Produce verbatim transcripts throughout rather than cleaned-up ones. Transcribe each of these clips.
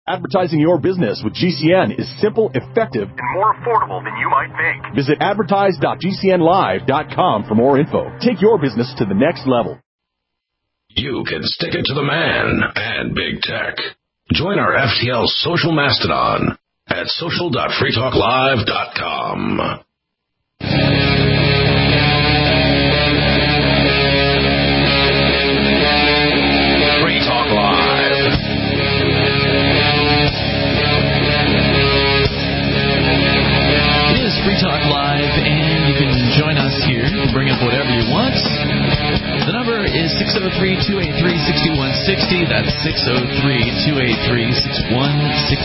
Advertising your business with G C N is simple, effective, and more affordable than you might think. Visit advertise dot g c n live dot com for more info. Take your business to the next level. You can stick it to the man and big tech. Join our F T L social mastodon at social dot free talk live dot com. Talk Live, and you can join us here. You can bring up whatever you want. The number is six oh three, two eight three, six one six oh. That's six oh three, two eight three, six one six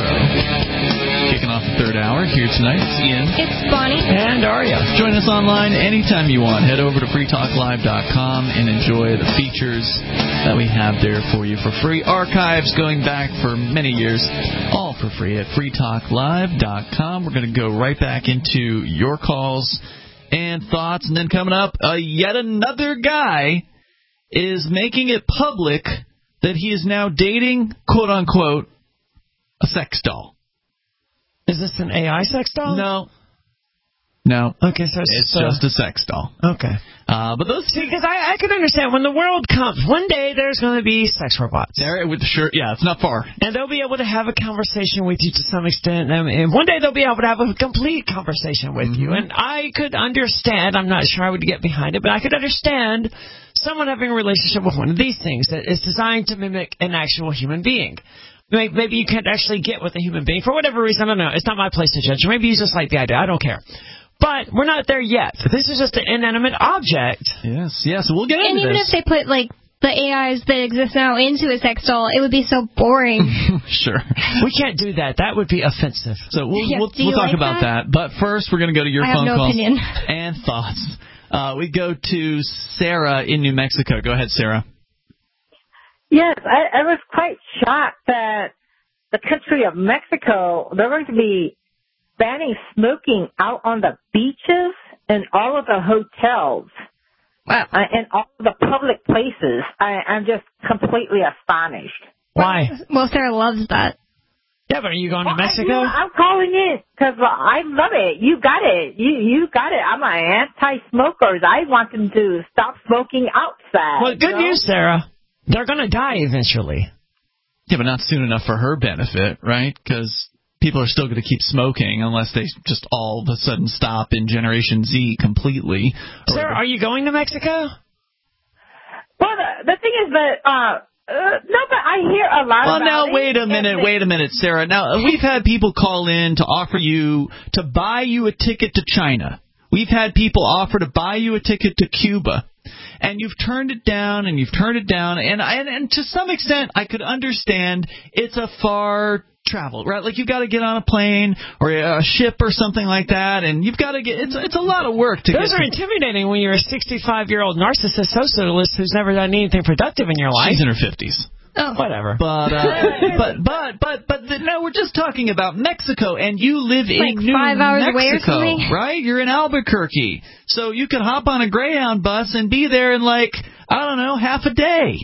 oh. Kicking off the third hour here tonight. It's Ian. It's Bonnie. And Aria. Join us online anytime you want. Head over to free talk live dot com and enjoy the features that we have there for you for free. Archives going back for many years, all for free at free talk live dot com. We're going to go right back into your calls and thoughts. And then coming up, uh, yet another guy is making it public that he is now dating, quote-unquote, a sex doll. Is this an A I sex doll? No. No. Okay, so it's, it's uh, just a sex doll. Okay. Uh, but those See, because I, I can understand when the world comes, one day there's going to be sex robots. There, with sure, yeah, it's not far. And they'll be able to have a conversation with you to some extent. And, and one day they'll be able to have a complete conversation with mm-hmm. you. And I could understand, I'm not sure I would get behind it, but I could understand someone having a relationship with one of these things that is designed to mimic an actual human being. Maybe you can't actually get with a human being for whatever reason. I don't know. It's not my place to judge. Or maybe you just like the idea. I don't care. But we're not there yet. This is just an inanimate object. Yes, yes. We'll get and into even this. if they put, like, the A Is that exist now into a sex doll, it would be so boring. Sure. We can't do that. That would be offensive. So we'll, yeah, we'll, we'll talk like about that? that. But first, we're going to go to your I phone have no calls opinion. and thoughts. Uh, we go to Sarah in New Mexico. Go ahead, Sarah. Yes, I, I was quite shocked that the country of Mexico, they're going to be banning smoking out on the beaches and all of the hotels. Wow. Uh, and all of the public places. I, I'm just completely astonished. Why? Well, Sarah loves that. Yeah, but are you going well, to Mexico? I, I'm calling in because I love it. You got it. You you got it. I'm an anti-smoker. I want them to stop smoking outside. Well, good you know? news, Sarah. They're going to die eventually. Yeah, but not soon enough for her benefit, right? Because people are still going to keep smoking unless they just all of a sudden stop in Generation Z completely. Sarah, are you going to Mexico? Well, the, the thing is that, uh, uh, no, but I hear a lot well, about now, it. wait a minute, wait a minute, Sarah. Now, we've had people call in to offer you, to buy you a ticket to China. We've had people offer to buy you a ticket to Cuba. And you've turned it down, and you've turned it down, and, and and to some extent, I could understand it's a far travel, right? Like, you've got to get on a plane or a ship or something like that, and you've got to get, it's it's a lot of work to Those get. Those are intimidating when you're a sixty-five-year-old narcissist socialist who's never done anything productive in your life. She's in her fifties. Oh, whatever. But, uh, but, but, but, but, the, no, we're just talking about Mexico, and you live like in New five hours Mexico, away or something? right? You're in Albuquerque. So you could hop on a Greyhound bus and be there in, like, I don't know, half a day.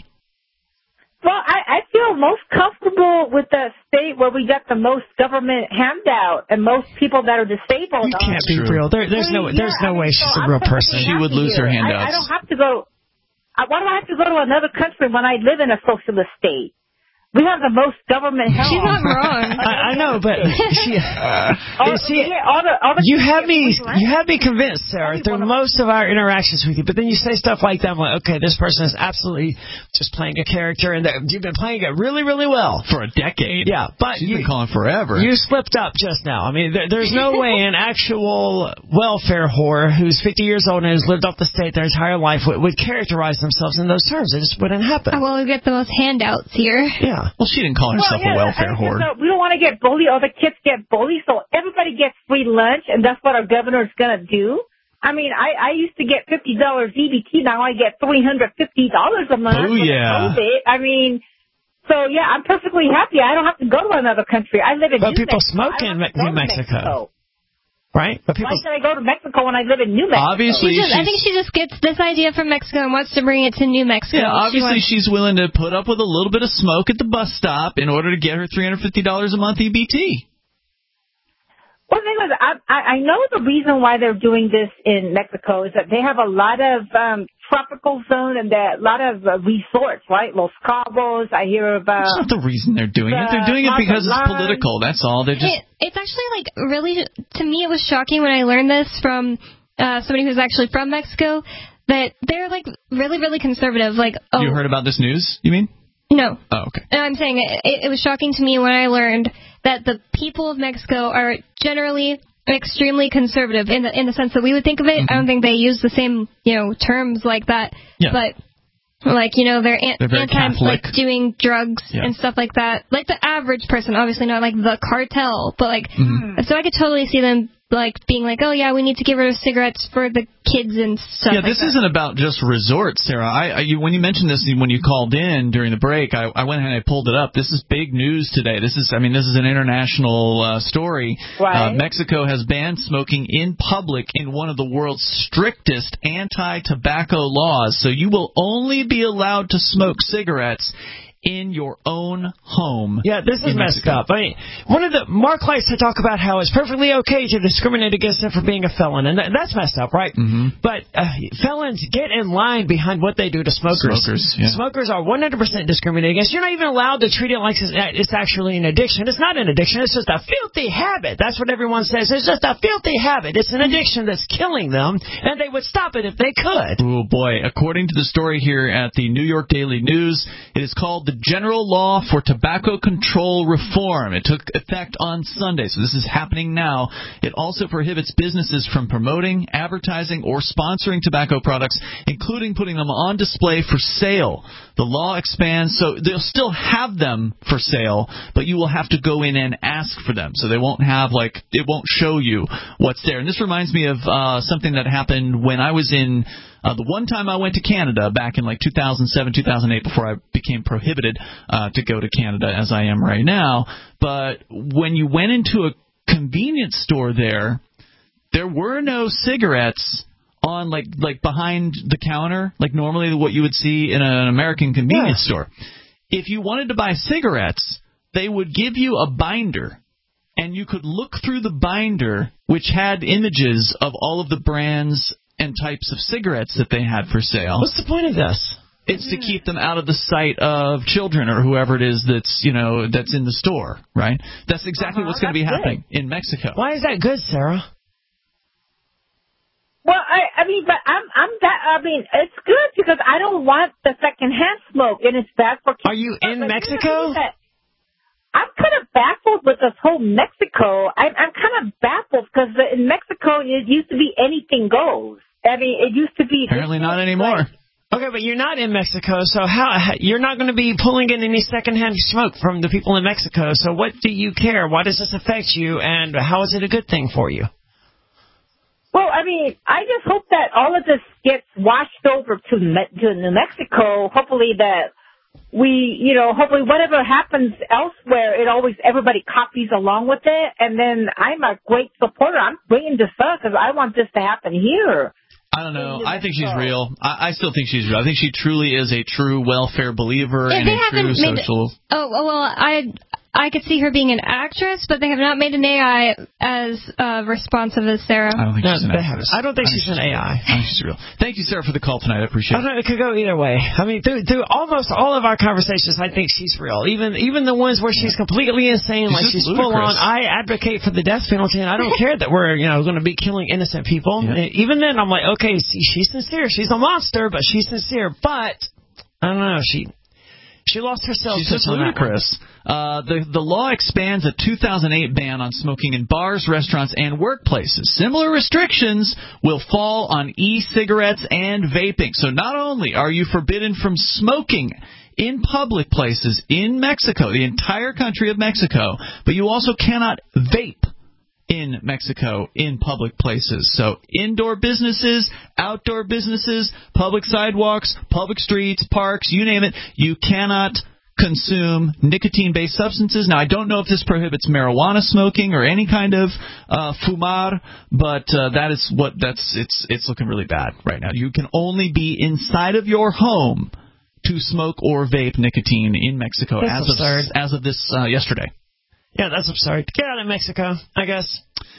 Well, I, I feel most comfortable with the state where we got the most government handout and most people that are disabled. You can't be True. real. There, there's no, yeah, there's no I mean, way so she's a I'm real person. She would lose her handouts. I, I don't have to go. Uh, why do I have to go to another country when I live in a socialist state? We have the most government help. She's not wrong. I, I know, but she, uh, all, see, yeah, all the, all the you have me, you have me convinced, Sarah, through most of our interactions with you. But then you say stuff like that, I'm like, okay, this person is absolutely just playing a character, and you've been playing it really, really well for a decade. Yeah, but she's you, been calling forever. You slipped up just now. I mean, there, there's no way an actual welfare whore who's fifty years old and has lived off the state their entire life would, would characterize themselves in those terms. It just wouldn't happen. Well, we get the most handouts here. Yeah. Well, she didn't call herself well, yeah, a welfare I, whore. So we don't want to get bullied. All the kids get bullied, so everybody gets free lunch, and that's what our governor is going to do. I mean, I, I used to get fifty dollars E B T. Now I get three hundred fifty dollars a month. Oh, yeah. COVID. I mean, so, yeah, I'm perfectly happy. I don't have to go to another country. I live in But New people Mexico. smoke in Me- New Mexico. Mexico. right? But people, why should I go to Mexico when I live in New Mexico? Obviously, She just, I think she just gets this idea from Mexico and wants to bring it to New Mexico. Yeah, obviously she she's willing to put up with a little bit of smoke at the bus stop in order to get her three hundred fifty dollars a month E B T. Well, the thing is, I, I I know the reason why they're doing this in Mexico is that they have a lot of um, tropical zone and a lot of uh, resorts, right? Los Cabos, I hear about. That's not the reason they're doing it. They're doing it because it's political. That's all. They're just. It, it's actually like really, to me, it was shocking when I learned this from uh, somebody who's actually from Mexico that they're like really, really conservative. Like, oh, You heard about this news? You mean? No. Oh, okay. And I'm saying it, it was shocking to me when I learned that the people of Mexico are generally extremely conservative in the in the sense that we would think of it. Mm-hmm. I don't think they use the same, you know, terms like that. Yeah. But like, you know, they're, an- They're very anti Catholic. like doing drugs Yeah. and stuff like that. Like the average person, obviously not like the cartel, but like Mm-hmm. so I could totally see them like being like, oh yeah, we need to get rid of cigarettes for the kids and stuff. Yeah, like this that. isn't about just resorts, Sarah. I, I you, when you mentioned this, when you called in during the break, I, I went ahead and I pulled it up. This is big news today. This is, I mean, this is an international uh, story. Right. Uh, Mexico has banned smoking in public in one of the world's strictest anti-tobacco laws. So you will only be allowed to smoke cigarettes in your own home. yeah, this is in messed Mexico. up. I mean, one of the Mark likes to talk about how it's perfectly okay to discriminate against him for being a felon, and that, that's messed up, right? Mm-hmm. But uh, felons get in line behind what they do to smokers. Smokers, yeah. Smokers are one hundred percent discriminated against. You're not even allowed to treat it like it's, it's actually an addiction. It's not an addiction. It's just a filthy habit. That's what everyone says. It's just a filthy habit. It's an addiction that's killing them, and they would stop it if they could. Oh, boy. According to the story here at the New York Daily News, it is called the General Law for Tobacco Control Reform. It took effect on Sunday, so this is happening now. It also prohibits businesses from promoting, advertising, or sponsoring tobacco products, including putting them on display for sale. The law expands, so they'll still have them for sale, but you will have to go in and ask for them. So they won't have, like, it won't show you what's there. And this reminds me of uh, something that happened when I was in Uh, the one time I went to Canada back in like two thousand seven, two thousand eight, before I became prohibited uh, to go to Canada as I am right now. But when you went into a convenience store there, there were no cigarettes on like like behind the counter, like normally what you would see in an American convenience Yeah. store. If you wanted to buy cigarettes, they would give you a binder, and you could look through the binder, which had images of all of the brands and types of cigarettes that they had for sale. What's the point of this? It's to keep them out of the sight of children or whoever it is that's, you know, that's in the store, right? That's exactly Uh-huh, what's going to be that's happening in Mexico. Why is that good, Sarah? Well, I, I mean, but I'm, I'm that, I mean, it's good because I don't want the secondhand smoke and it's bad for kids. Are you in But Mexico? you know, I'm kind of baffled with this whole Mexico. I, I'm kind of baffled because in Mexico it used to be anything goes. I mean, it used to be. Apparently not anymore. Okay, but you're not in Mexico, so how you're not going to be pulling in any secondhand smoke from the people in Mexico. So what do you care? Why does this affect you, and how is it a good thing for you? Well, I mean, I just hope that all of this gets washed over to Me- to New Mexico. Hopefully that we, you know, hopefully whatever happens elsewhere, it always everybody copies along with it. And then I'm a great supporter. I'm bringing this up because I want this to happen here. I don't know. I think she's real. I, I still think she's real. I think she truly is a true welfare believer If and they a true haven't made- social. Oh, well, I I could see her being an actress, but they have not made an A I as uh, responsive as Sarah. I don't think No, she's an they actress. haven't. I don't think she's an A I. I think she's real. Thank you, Sarah, for the call tonight. I appreciate I it. don't know, it could go either way. I mean, through, through almost all of our conversations, I think she's real. Even even the ones where she's completely insane, She's like just she's full on. ludicrous. I advocate for the death penalty, and I don't care that we're you know going to be killing innocent people. Yeah. Even then, I'm like, okay, see, she's sincere. She's a monster, but she's sincere. But I don't know. She she lost herself. She's just ludicrous. Uh, the the law expands a two thousand eight ban on smoking in bars, restaurants, and workplaces. Similar restrictions will fall on e-cigarettes and vaping. So not only are you forbidden from smoking in public places in Mexico, the entire country of Mexico, but you also cannot vape in Mexico in public places. So indoor businesses, outdoor businesses, public sidewalks, public streets, parks, you name it, you cannot consume nicotine-based substances. Now, I don't know if this prohibits marijuana smoking or any kind of uh, fumar, but uh, that is what that's it's it's looking really bad right now. You can only be inside of your home to smoke or vape nicotine in Mexico that's as absurd. of as of this uh, yesterday. Yeah, that's absurd. Get out of Mexico, I guess.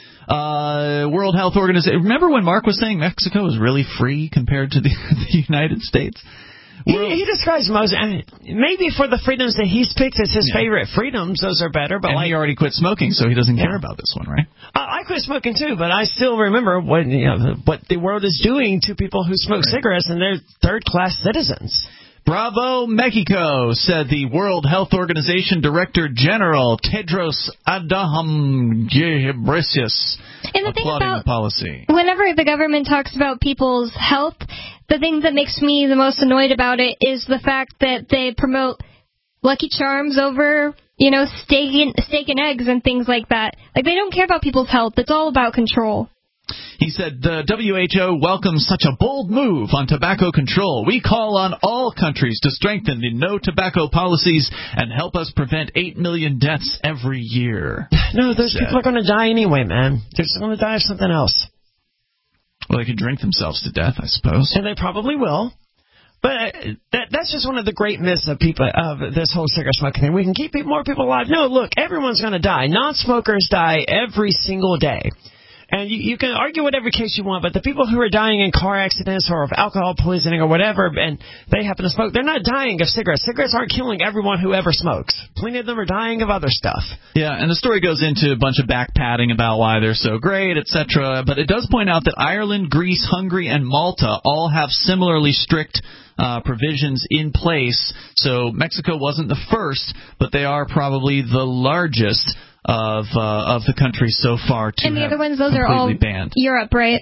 Uh, World Health Organization. Remember when Mark was saying Mexico was really free compared to the, the United States? He, he describes most, and maybe for the freedoms that he's picked as his yeah. favorite freedoms, those are better. But and like, he already quit smoking, so he doesn't yeah. care about this one, right? I, I quit smoking too, but I still remember what you know what the world is doing to people who smoke right. cigarettes, and they're third-class citizens. Bravo, Mexico, said the World Health Organization Director General Tedros Adhanom Ghebreyesus, and the thing applauding about the policy. Whenever the government talks about people's health, the thing that makes me the most annoyed about it is the fact that they promote Lucky Charms over, you know, steak and, steak and eggs and things like that. Like, they don't care about people's health. It's all about control. He said the W H O welcomes such a bold move on tobacco control. We call on all countries to strengthen the no tobacco policies and help us prevent eight million deaths every year. No, those said. people are going to die anyway, man. They're just going to die of something else. Well, they could drink themselves to death, I suppose. And they probably will. But uh, that, that's just one of the great myths of people of this whole cigarette smoking thing. We can keep more people alive. No, look, everyone's going to die. Non-smokers die every single day. And you, you can argue whatever case you want, but the people who are dying in car accidents or of alcohol poisoning or whatever, and they happen to smoke, they're not dying of cigarettes. Cigarettes aren't killing everyone who ever smokes. Plenty of them are dying of other stuff. Yeah, and the story goes into a bunch of back-patting about why they're so great, et cetera. But it does point out that Ireland, Greece, Hungary, and Malta all have similarly strict uh, provisions in place. So Mexico wasn't the first, but they are probably the largest of uh, of the countries so far to and the have other ones, those are all banned. Europe, right?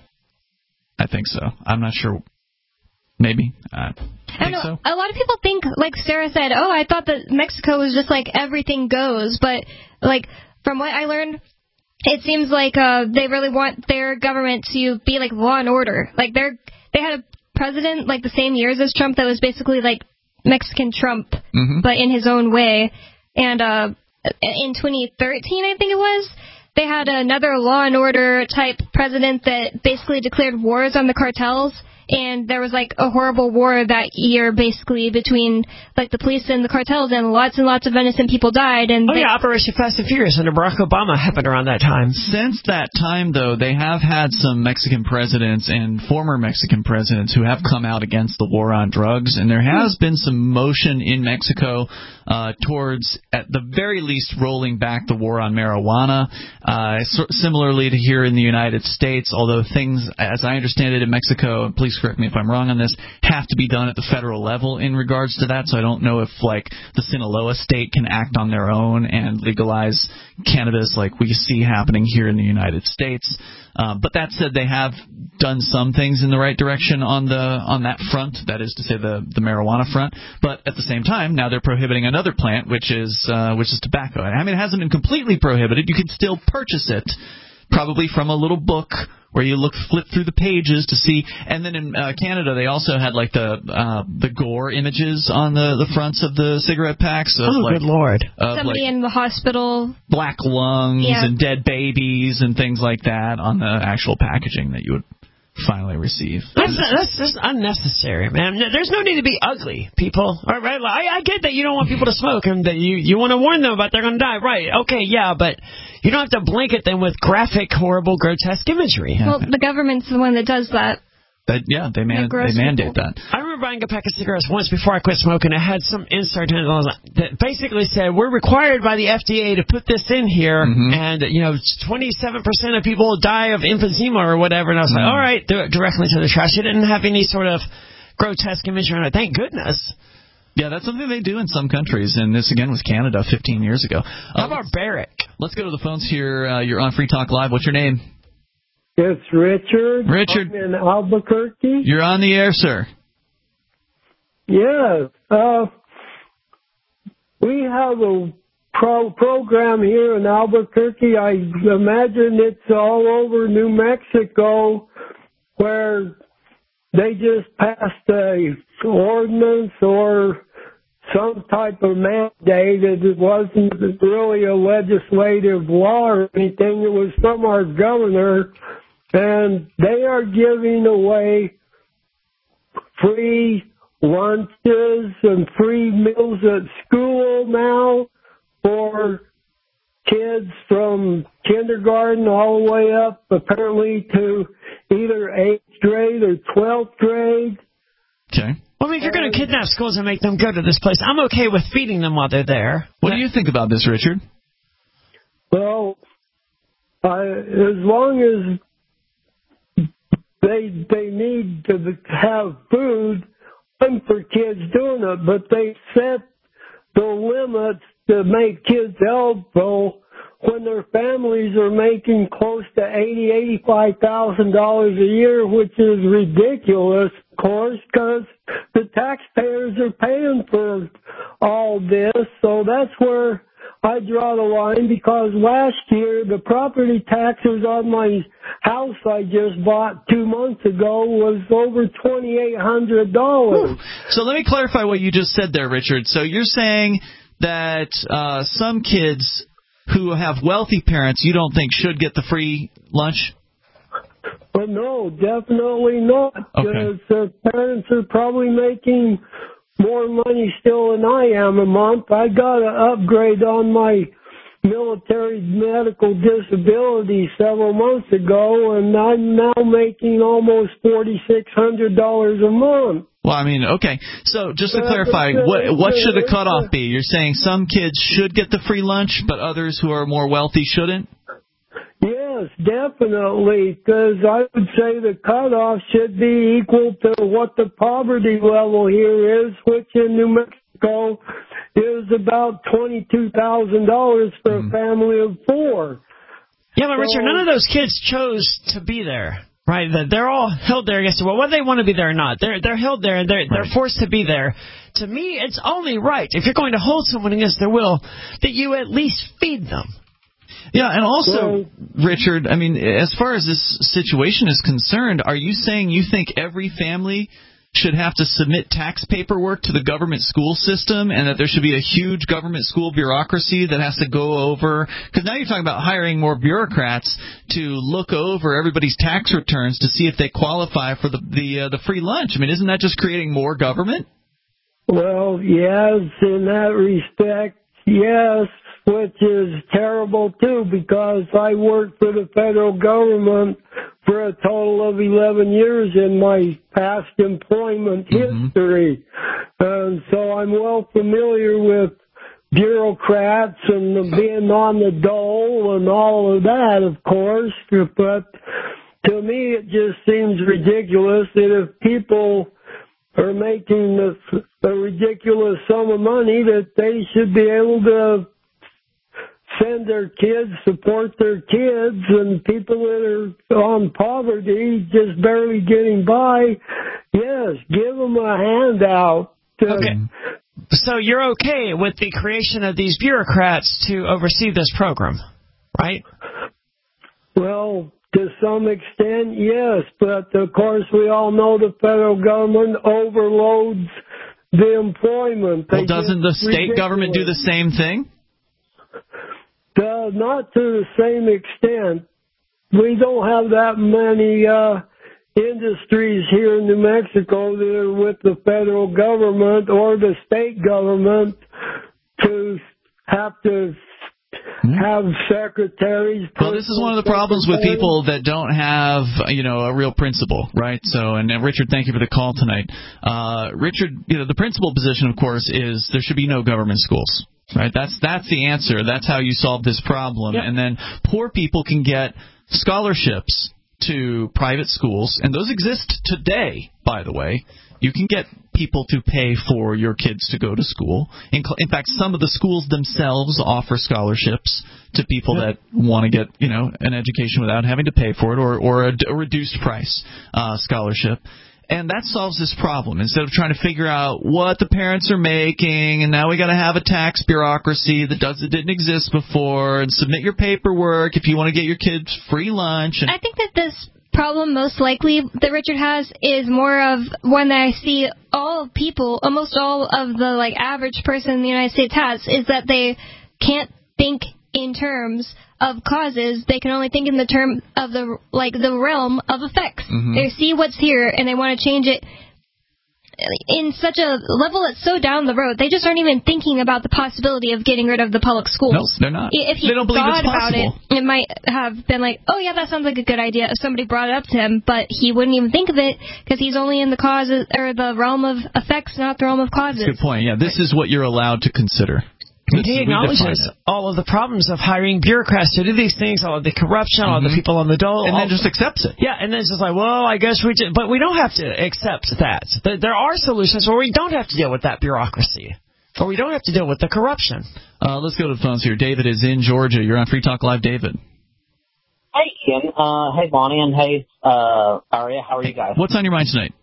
I think so. I'm not sure. Maybe. I think I know, so. A lot of people think, like Sarah said, oh, I thought that Mexico was just like everything goes. But, like, from what I learned, it seems like uh, they really want their government to be like law and order. Like, they're they had a president, like, the same years as Trump that was basically like Mexican Trump, mm-hmm. but in his own way. And, uh... in twenty thirteen, I think it was, they had another law and order type president that basically declared wars on the cartels, and there was like a horrible war that year basically between like the police and the cartels, and lots and lots of innocent people died. And oh they, yeah, Operation Fast and Furious under Barack Obama happened around that time. Since that time, though, they have had some Mexican presidents and former Mexican presidents who have come out against the war on drugs, and there has been some motion in Mexico uh, towards, at the very least, rolling back the war on marijuana. Uh, so, similarly to here in the United States, although things, as I understand it in Mexico, and please correct me if I'm wrong on this, have to be done at the federal level in regards to that. So I don't know if, like, the Sinaloa state can act on their own and legalize cannabis like we see happening here in the United States. Uh, but that said, they have done some things in the right direction on the on that front, that is to say the, the marijuana front. But at the same time, now they're prohibiting another plant, which is uh, which is tobacco. I mean, it hasn't been completely prohibited. You can still purchase it, probably from a little book where you look, flip through the pages to see. And then in uh, Canada, they also had like the uh, the gore images on the, the fronts of the cigarette packs. Of, oh, like, good Lord. Somebody like in the hospital. Black lungs yeah. and dead babies and things like that on the actual packaging that you would finally receive. That's, that's just unnecessary, man. There's no need to be ugly, people. All right, I, I get that you don't want people to smoke and that you, you want to warn them about they're going to die. Right, okay, yeah, but you don't have to blanket them with graphic, horrible, grotesque imagery. Well, the government's the one that does that. That, yeah, they, man, they mandate people. that. I remember buying a pack of cigarettes once before I quit smoking. It had some insert in it that basically said, we're required by the F D A to put this in here, mm-hmm. and, you know, twenty-seven percent of people die of emphysema or whatever. And I was mm-hmm. like, all right, do it directly to the trash. It didn't have any sort of grotesque imagery on it. Thank goodness. Yeah, that's something they do in some countries, and this, again, was Canada fifteen years ago. How uh, barbaric. Let's go to the phones here. Uh, you're on Free Talk Live. What's your name? It's Richard. Richard. I'm in Albuquerque. You're on the air, sir. Yes. Uh, we have a pro- program here in Albuquerque. I imagine it's all over New Mexico where they just passed a ordinance or some type of mandate. It wasn't really a legislative law or anything. It was from our governor, and they are giving away free lunches and free meals at school now for kids from kindergarten all the way up, apparently, to either eighth grade or twelfth grade. Okay. Well, I mean, if you're going to kidnap schools and make them go to this place, I'm okay with feeding them while they're there. What do you think about this, Richard? Well, I, as long as they they need to have food, I'm for kids doing it, but they set the limits to make kids eligible when their families are making close to eighty, eighty-five thousand dollars a year, which is ridiculous, of course, because the taxpayers are paying for all this. So that's where I draw the line, because last year the property taxes on my house I just bought two months ago was over twenty-eight hundred dollars. So let me clarify what you just said there, Richard. So you're saying that uh, some kids who have wealthy parents you don't think should get the free lunch? But no, definitely not. Because Okay. their parents are probably making more money still than I am a month. I got an upgrade on my military medical disability several months ago, and I'm now making almost forty-six hundred dollars a month. Well, I mean, okay. So just to clarify, what what should the cutoff be? You're saying some kids should get the free lunch, but others who are more wealthy shouldn't? Yes, definitely, because I would say the cutoff should be equal to what the poverty level here is, which in New Mexico is about twenty-two thousand dollars for mm. a family of four. Yeah, but Richard, so, none of those kids chose to be there, right? They're all held there against it. Well, whether they want to be there or not, they're they're held there and they're they're forced to be there. To me, it's only right, if you're going to hold someone against their will, that you at least feed them. Yeah, and also, Richard, I mean, as far as this situation is concerned, are you saying you think every family should have to submit tax paperwork to the government school system, and that there should be a huge government school bureaucracy that has to go over? Because now you're talking about hiring more bureaucrats to look over everybody's tax returns to see if they qualify for the the, uh, the free lunch. I mean, isn't that just creating more government? Well, yes, in that respect, yes. Which is terrible, too, because I worked for the federal government for a total of eleven years in my past employment mm-hmm. history. And so I'm well familiar with bureaucrats and being on the dole and all of that, of course. But to me, it just seems ridiculous that if people are making a, a ridiculous sum of money, that they should be able to send their kids, support their kids, and people that are on poverty, just barely getting by, yes, give them a handout. To, okay. So you're okay with the creation of these bureaucrats to oversee this program, right? Well, to some extent, yes, but of course we all know the federal government overloads the employment. Well, doesn't the state ridiculous. government do the same thing? Uh, not to the same extent. We don't have that many uh, industries here in New Mexico that are with the federal government or the state government to have to have secretaries. Well, this is one of the problems with people that don't have, you know, a real principle, right? So, and uh, Richard, thank you for the call tonight. Uh, Richard, you know, the principal position, of course, is there should be no government schools. Right, that's that's the answer. That's how you solve this problem. Yep. And then poor people can get scholarships to private schools, and those exist today, by the way. You can get people to pay for your kids to go to school. In, in fact, some of the schools themselves offer scholarships to people yep. that want to get, you know, an education without having to pay for it, or or a, a reduced price uh, scholarship. And that solves this problem. Instead of trying to figure out what the parents are making, and now we got to have a tax bureaucracy that does that didn't exist before, and submit your paperwork if you want to get your kids free lunch. And I think that this problem most likely that Richard has is more of one that I see all people, almost all of the like average person in the United States has, is that they can't think in terms of causes. They can only think in the term of the like the realm of effects. Mm-hmm. They see what's here and they want to change it in such a level that's so down the road. They just aren't even thinking about the possibility of getting rid of the public schools. No, they're not. If he they don't believe thought it's about it, it might have been like, oh yeah, that sounds like a good idea if somebody brought it up to him, but he wouldn't even think of it because he's only in the causes or the realm of effects, not the realm of causes. Good point. Yeah, this is what you're allowed to consider. And he acknowledges all of the problems of hiring bureaucrats to do these things, all of the corruption, mm-hmm. all of the people on the dole. And then just accepts it. Yeah, and then it's just like, well, I guess we just... But we don't have to accept that. There are solutions where we don't have to deal with that bureaucracy. Or we don't have to deal with the corruption. Uh, let's go to the phones here. David is in Georgia. You're on Free Talk Live, David. Hey, Ken. Uh, hey, Bonnie, and hey, uh, Aria. How are you guys? What's on your mind tonight?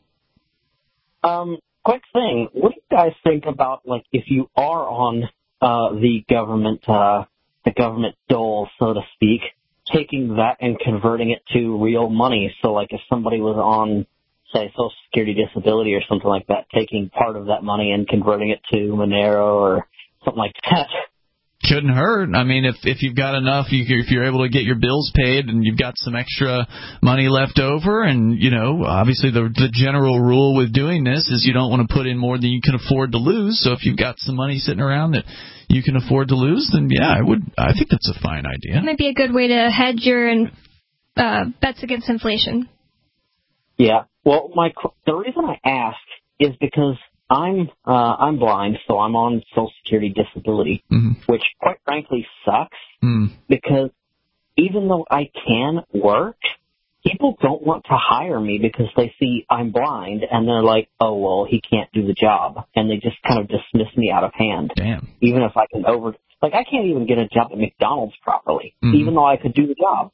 Um, quick thing. What do you guys think about, like, if you are on... Uh, the government, uh, the government dole, so to speak, taking that and converting it to real money. So, like, if somebody was on, say, Social Security disability or something like that, taking part of that money and converting it to Monero or something like that. Couldn't hurt. I mean, if if you've got enough, you, if you're able to get your bills paid and you've got some extra money left over, and, you know, obviously the the general rule with doing this is you don't want to put in more than you can afford to lose. So if you've got some money sitting around that you can afford to lose, then yeah, I would. I think that's a fine idea. It might be a good way to hedge your uh, bets against inflation. Yeah. Well, my the reason I ask is because I'm uh, I'm blind, so I'm on Social Security disability, mm-hmm. which quite frankly sucks mm. because even though I can work, people don't want to hire me because they see I'm blind and they're like, oh, well, he can't do the job. And they just kind of dismiss me out of hand. Damn. Even if I can over, like I can't even get a job at McDonald's properly, mm-hmm. even though I could do the job.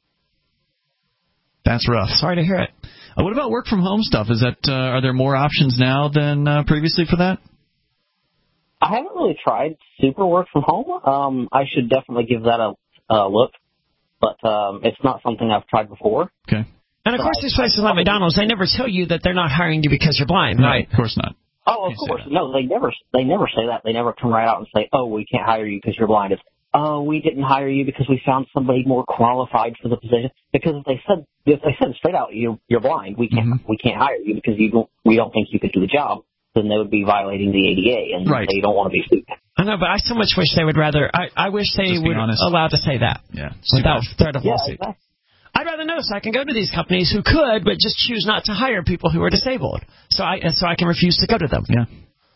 That's rough. Sorry to hear it. Uh, what about work from home stuff? Is that uh, are there more options now than uh, previously for that? I haven't really tried super work from home. Um, I should definitely give that a, a look, but um, it's not something I've tried before. Okay. And of course, these places like McDonald's, they never tell you that they're not hiring you because you're blind, no, right? Of course not. Oh, of course. No, they never. They never say that. They never come right out and say, "Oh, we can't hire you because you're blind." It's, "Oh, we didn't hire you because we found somebody more qualified for the position." Because if they said if they said straight out, "You're you're blind. We can't mm-hmm. we can't hire you because you don't we don't think you could do the job," then they would be violating the A D A, and right. they don't want to be sued. I know, but I so much wish they would rather. I, I wish they Just would allow to say that. Yeah. Without threat of yeah, lawsuit. Exactly. I'd rather know so I can go to these companies who could, but just choose not to hire people who are disabled. So I so I can refuse to go to them. Yeah.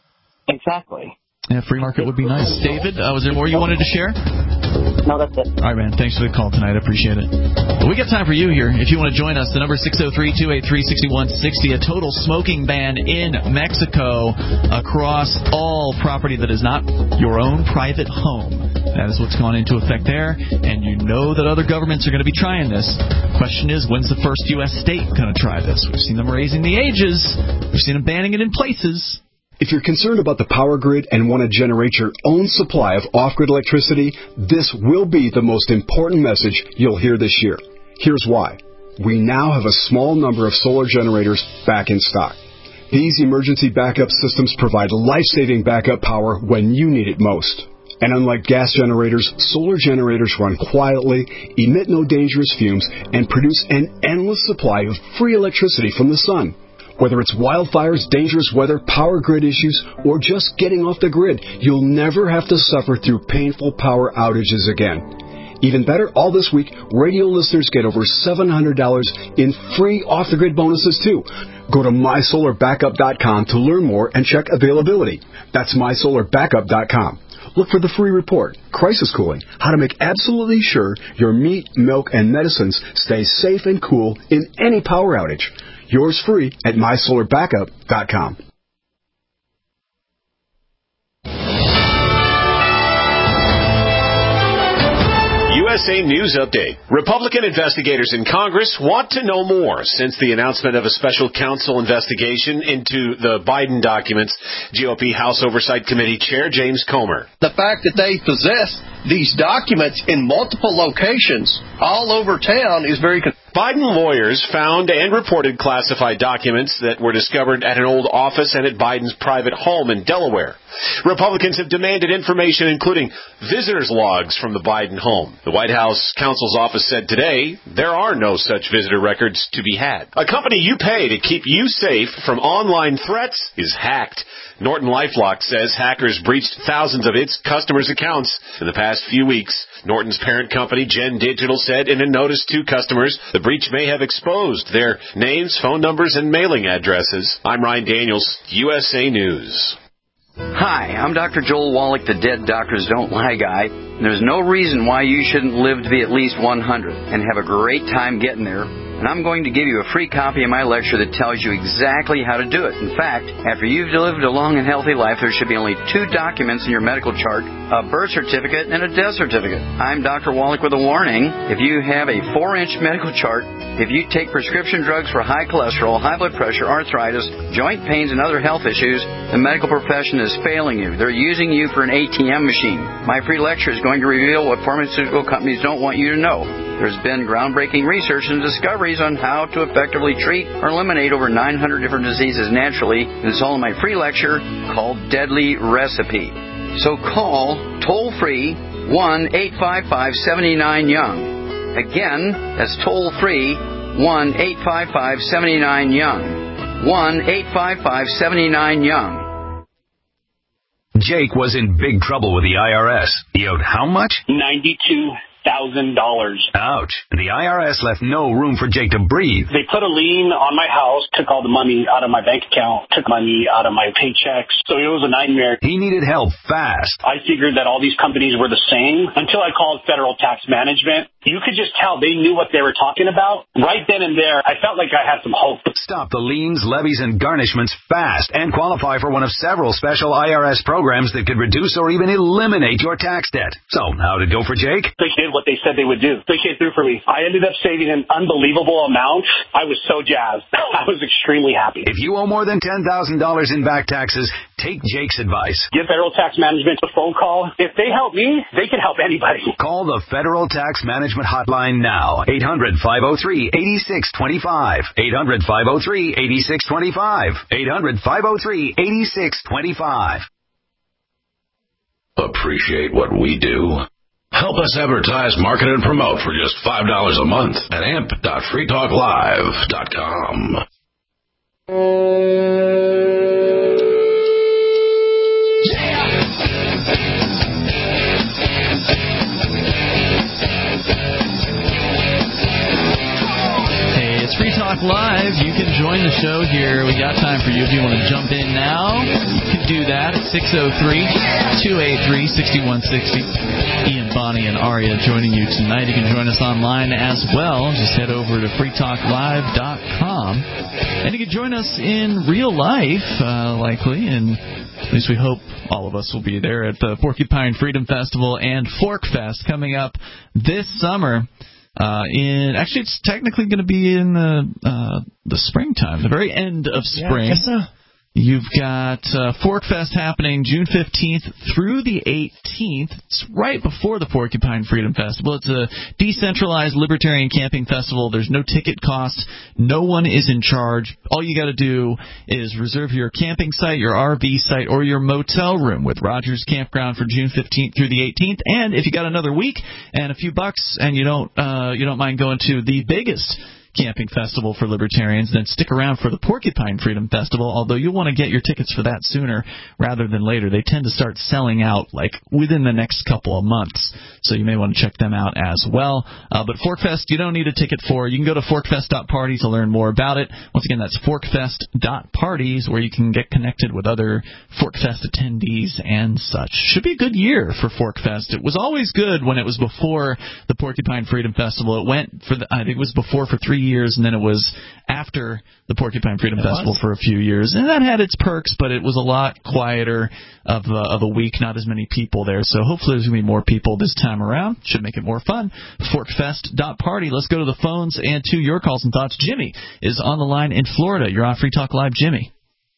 Exactly. Yeah, free market would be nice. David, uh, was there more you wanted to share? No, that's it. All right, man. Thanks for the call tonight. I appreciate it. Well, we got time for you here. If you want to join us, the number is six oh three, two eight three, six one six oh. A total smoking ban in Mexico across all property that is not your own private home. That is what's gone into effect there. And you know that other governments are going to be trying this. Question is, when's the first U S state going to try this? We've seen them raising the ages. We've seen them banning it in places. If you're concerned about the power grid and want to generate your own supply of off-grid electricity, this will be the most important message you'll hear this year. Here's why. We now have a small number of solar generators back in stock. These emergency backup systems provide life-saving backup power when you need it most. And unlike gas generators, solar generators run quietly, emit no dangerous fumes, and produce an endless supply of free electricity from the sun. Whether it's wildfires, dangerous weather, power grid issues, or just getting off the grid, you'll never have to suffer through painful power outages again. Even better, all this week, radio listeners get over seven hundred dollars in free off-the-grid bonuses, too. Go to my solar backup dot com to learn more and check availability. That's my solar backup dot com. Look for the free report, Crisis Cooling, how to make absolutely sure your meat, milk, and medicines stay safe and cool in any power outage. Yours free at my solar backup dot com. U S A News Update. Republican investigators in Congress want to know more since the announcement of a special counsel investigation into the Biden documents. G O P House Oversight Committee Chair James Comer. The fact that they possess these documents in multiple locations all over town is very concerning. Biden lawyers found and reported classified documents that were discovered at an old office and at Biden's private home in Delaware. Republicans have demanded information, including visitors' logs from the Biden home. The White House counsel's office said today there are no such visitor records to be had. A company you pay to keep you safe from online threats is hacked. Norton LifeLock says hackers breached thousands of its customers' accounts in the past few weeks. Norton's parent company, Gen Digital, said in a notice to customers the breach may have exposed their names, phone numbers, and mailing addresses. I'm Ryan Daniels, U S A News. Hi, I'm Doctor Joel Wallach, the Dead Doctors Don't Lie guy. There's no reason why you shouldn't live to be at least one hundred and have a great time getting there. And I'm going to give you a free copy of my lecture that tells you exactly how to do it. In fact, after you've lived a long and healthy life, there should be only two documents in your medical chart, a birth certificate and a death certificate. I'm Doctor Wallach with a warning. If you have a four-inch medical chart, if you take prescription drugs for high cholesterol, high blood pressure, arthritis, joint pains, and other health issues, the medical profession is failing you. They're using you for an A T M machine. My free lecture is going to reveal what pharmaceutical companies don't want you to know. There's been groundbreaking research and discoveries on how to effectively treat or eliminate over nine hundred different diseases naturally. And it's all in my free lecture called Deadly Recipe. So call toll-free one eight five five, seven nine, young. Again, that's toll-free one eight five five, seven nine, young. one eight five five, seven nine, young. Jake was in big trouble with the I R S. He owed how much? ninety-two thousand dollars. Ouch. The I R S left no room for Jake to breathe. They put a lien on my house, took all the money out of my bank account, took money out of my paychecks. So it was a nightmare. He needed help fast. I figured that all these companies were the same until I called Federal Tax Management. You could just tell they knew what they were talking about. Right then and there, I felt like I had some hope. Stop the liens, levies, and garnishments fast and qualify for one of several special I R S programs that could reduce or even eliminate your tax debt. So, how'd it go for Jake? They did what they said they would do. They came through for me. I ended up saving an unbelievable amount. I was so jazzed. I was extremely happy. If you owe more than ten thousand dollars in back taxes, take Jake's advice. Give Federal Tax Management a phone call. If they help me, they can help anybody. Call the Federal Tax Management Hotline now. eight hundred, five oh three, eight six two five. eight hundred, five oh three, eight six two five. eight hundred, five oh three, eight six two five. Appreciate what we do? Help us advertise, market, and promote for just five dollars a month at amp dot free talk live dot com. Free Talk Live. You can join the show here. We got time for you. If you want to jump in now, you can do that at six oh three, two eight three, six one six oh. Ian, Bonnie, and Aria joining you tonight. You can join us online as well. Just head over to free talk live dot com. And you can join us in real life, uh, likely, and at least we hope all of us will be there at the Porcupine Freedom Festival and Fork Fest coming up this summer. Uh, in actually, it's technically going to be in the uh, the springtime, the very end of spring. Yeah, I guess so. You've got uh, Fork Fest happening June fifteenth through the eighteenth. It's right before the Porcupine Freedom Festival. It's a decentralized libertarian camping festival. There's no ticket cost. No one is in charge. All you got to do is reserve your camping site, your R V site, or your motel room with Rogers Campground for June fifteenth through the eighteenth. And if you got another week and a few bucks and you don't uh, you don't mind going to the biggest camping festival for libertarians, then stick around for the Porcupine Freedom Festival, although you'll want to get your tickets for that sooner rather than later. They tend to start selling out like within the next couple of months, so you may want to check them out as well. Uh, but ForkFest, you don't need a ticket for. You can go to forkfest dot party to learn more about it. Once again, that's forkfest dot parties, where you can get connected with other ForkFest attendees and such. Should be a good year for ForkFest. It was always good when it was before the Porcupine Freedom Festival. It went for the, I think it was before for three years, and then it was after the Porcupine Freedom it Festival was. for a few years, and that had its perks, but it was a lot quieter of a, of a week, not as many people there, so hopefully there's going to be more people this time around. Should make it more fun. forkfest dot party. Let's go to the phones and to your calls and thoughts. Jimmy is on the line in Florida. You're on Free Talk Live, Jimmy.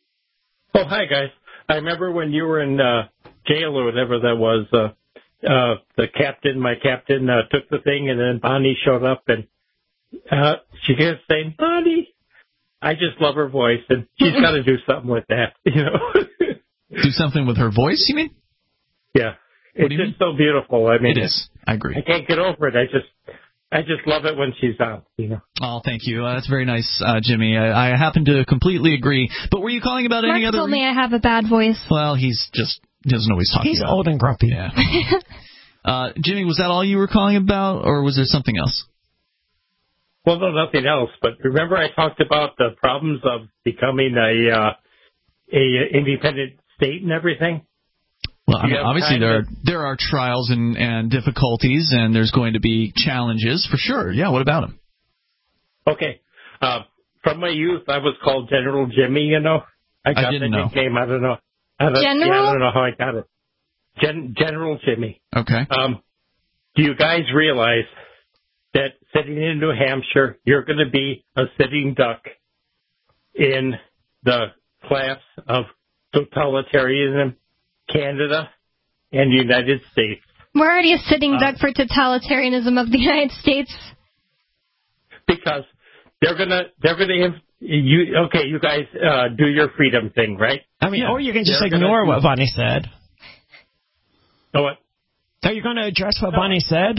Oh, hi, guys. I remember when you were in uh, jail or whatever that was, uh, uh, the captain, my captain, uh, took the thing, and then Bonnie showed up and Uh, she keeps saying, honey. I just love her voice, and she's got to do something with that, you know. Do something with her voice, you mean? Yeah. It's just mean? so beautiful. I mean, it is. I agree. I can't get over it. I just I just love it when she's on, you know. Oh, thank you. Uh, that's very nice, uh, Jimmy. I, I happen to completely agree. But were you calling about Mark any other... told me I have a bad voice. Well, he's just... He doesn't know what he's talking he's about. He's old and grumpy. Yeah. uh, Jimmy, was that all you were calling about, or was there something else? Well, no, nothing else. But remember, I talked about the problems of becoming a uh, a independent state and everything. Well, I mean, obviously there are there are trials and, and difficulties, and there's going to be challenges for sure. Yeah, what about them? Okay, uh, from my youth, I was called General Jimmy. You know, I got I didn't the know. nickname. I don't know. I don't, General? Yeah, I don't know how I got it. Gen, General Jimmy. Okay. Um, do you guys realize that sitting in New Hampshire, you're going to be a sitting duck in the class of totalitarianism, Canada, and the United States? We're already a sitting uh, duck for totalitarianism of the United States. Because they're gonna, they're gonna, you okay? You guys uh, do your freedom thing, right? I mean, yeah. or you can just they're ignore what Bonnie said. Oh, what? Are you going to address what no. Bonnie said?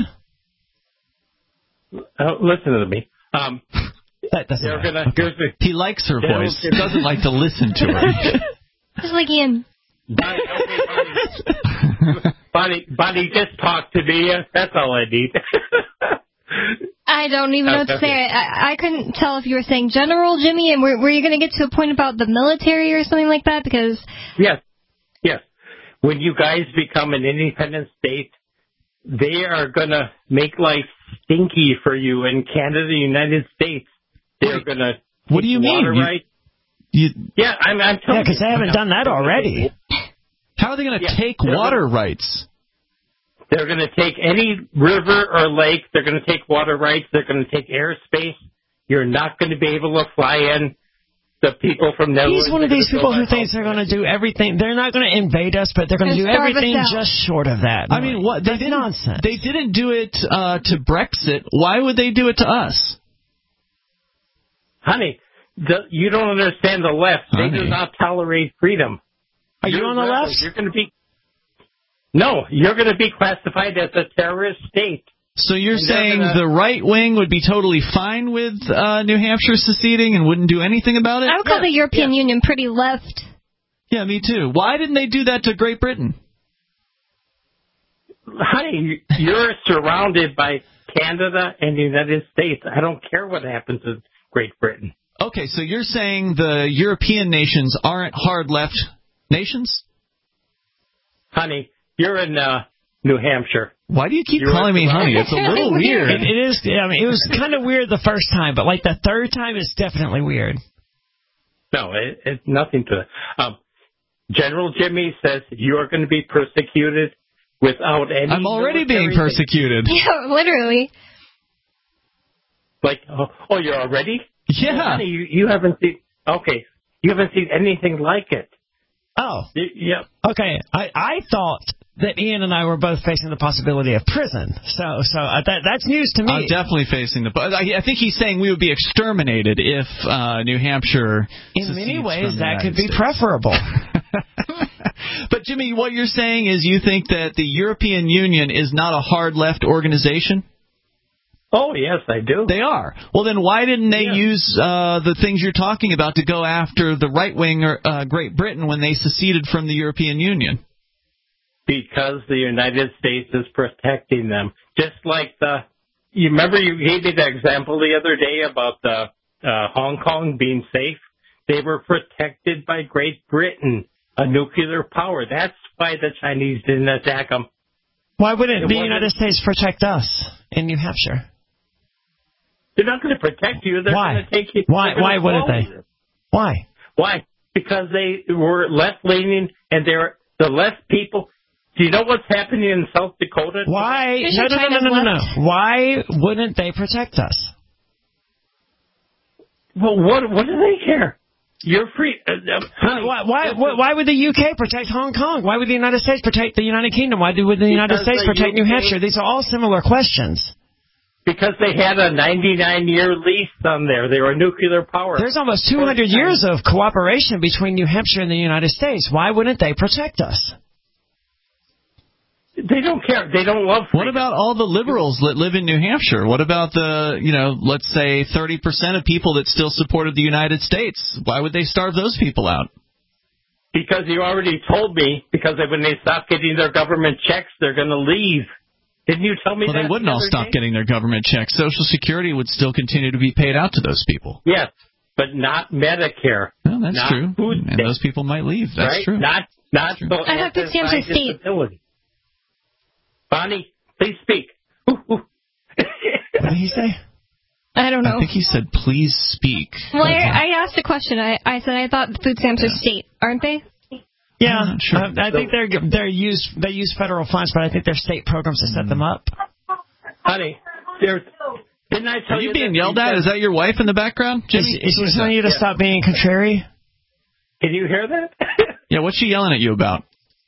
Uh, listen to me. Um, that doesn't they're matter. gonna, Okay. the, he likes her voice. He doesn't like to listen to her. Just like Ian. Bonnie, okay, Bonnie. Bonnie, Bonnie, just talk to me. That's all I need. I don't even know what to say. I, I couldn't tell if you were saying General Jimmy, and were, were you going to get to a point about the military or something like that? Because yes, yes. When you guys become an independent state, they are going to make life stinky for you in Canada, the United States. They're going to What do you mean? Water You, rights. you, yeah, I'm, I'm telling yeah, because they haven't done that already. How are they going to yeah, take water gonna, rights? They're going to take any river or lake. They're going to take water rights. They're going to take airspace. You're not going to be able to fly in. The people from Netherlands. He's one of these people who thinks they're going to do everything. They're not going to invade us, but they're going to do everything just short of that. I mean, what? They That's nonsense. They didn't do it uh, to Brexit. Why would they do it to us? Honey, the, you don't understand the left. Honey. They do not tolerate freedom. Are you're you on the rebels. left? You're going to be. No, you're going to be classified as a terrorist state. So you're and saying gonna, the right wing would be totally fine with uh, New Hampshire seceding and wouldn't do anything about it? I would call yeah, the European yeah. Union pretty left. Yeah, me too. Why didn't they do that to Great Britain? Honey, you're surrounded by Canada and the United States. I don't care what happens in Great Britain. Okay, so you're saying the European nations aren't hard left nations? Honey, you're in uh, New Hampshire. Why do you keep You're calling me honey? It's a little weird. It, it is. I mean, it was kind of weird the first time, but like the third time, it's definitely weird. No, it, it's nothing to it. Um, General Jimmy says you are going to be persecuted without any. I'm already being persecuted. Yeah, literally. Like, oh, oh you're already? Yeah. Well, honey, you, you haven't seen. Okay, you haven't seen anything like it. Oh. Y- yeah. Okay. I I thought that Ian and I were both facing the possibility of prison. So so uh, that that's news to me. I'm definitely facing the... But I, I think he's saying we would be exterminated if uh, New Hampshire... In many ways, that could be States. preferable. But, Jimmy, what you're saying is you think that the European Union is not a hard left organization? Oh, yes, I do. They are. Well, then why didn't they yeah. use uh, the things you're talking about to go after the right-wing uh, Great Britain when they seceded from the European Union? Because the United States is protecting them. Just like the, you remember you gave me the example the other day about the uh, Hong Kong being safe? They were protected by Great Britain, a nuclear power. That's why the Chinese didn't attack them. Why wouldn't It the wasn't- United States protect us in New Hampshire? They're not going to protect you. They're Why? going to take you. Why? they're gonna Why wouldn't swallow they? you. Why? Why? Because they were left-leaning and they're the left people. Do you know what's happening in South Dakota? Why? There's No, your no, no, no, China's no, no, left. no. Why wouldn't they protect us? Well, what what do they care? You're free. Uh, uh, honey, Why, why, why, why would the U K protect Hong Kong? Why would the United States protect the United Kingdom? Why would the United Because States the protect New U K Hampshire? These are all similar questions. because they had a ninety-nine year lease on there. They were a nuclear power. There's almost two hundred years of cooperation between New Hampshire and the United States. Why wouldn't they protect us? They don't care. They don't love freedom. What about all the liberals that live in New Hampshire? What about the, you know, let's say thirty percent of people that still supported the United States? Why would they starve those people out? Because you already told me, because when they stop getting their government checks, they're going to leave. Didn't you tell me well, that? Well, they wouldn't the all stop day? getting their government checks. Social Security would still continue to be paid out to those people. Yes, but not Medicare. Well, that's not true. Food and stamps, those people might leave. That's right? true. Not, not true. so I have food stamps for state. disability. Bonnie, please speak. Ooh, ooh. What did he say? I don't know. I think he said, please speak. Well, I, I asked a question. I, I said I thought food stamps are state, aren't they? Yeah, sure. uh, I think they're they're use they use federal funds, but I think they're state programs to set them up. Honey, there's. Didn't I tell Are you you being that yelled at? Is that your wife in the background, Jimmy? Is, is she telling you to yeah. stop being contrary? Can you hear that? Yeah, what's she yelling at you about?